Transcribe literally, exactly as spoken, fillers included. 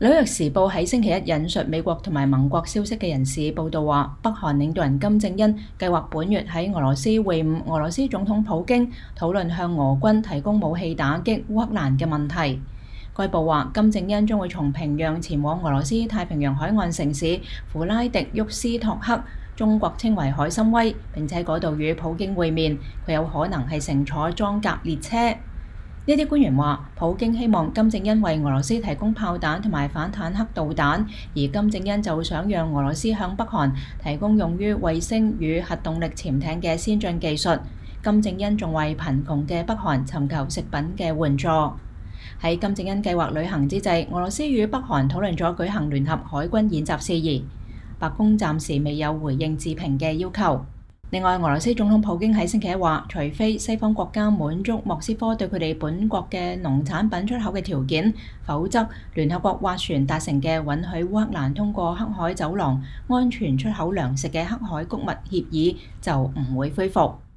紐約時報喺星期一引述美國同埋盟國消息嘅人士報道話，北韓領導人金正恩計劃本月喺俄羅斯會晤俄羅斯總統普京，討論向俄軍提供武器打擊烏克蘭嘅問題。該報話，金正恩將會從平壤前往俄羅斯太平洋海岸城市弗拉迪沃斯托克，中國稱為海參崴，並且喺嗰度與普京會面。佢有可能係乘坐裝甲列車。呢啲官員話，普京希望金正恩為俄羅斯提供炮彈同埋反坦克導彈，而金正恩就想讓俄羅斯向北韓提供用於衛星與核動力潛艇嘅先進技術。金正恩仲為貧窮嘅北韓尋求食品嘅援助。喺金正恩計劃旅行之際，俄羅斯與北韓討論咗舉行聯合海軍演習事宜。白宮暫時未有回應置評嘅要求。另外，俄羅斯總統普京喺星期一話，除非西方國家滿足莫斯科對佢哋本國嘅農產品出口嘅條件，否則聯合國斡旋達成嘅允許烏克蘭通過黑海走廊安全出口糧食嘅黑海穀物協議就唔會恢復。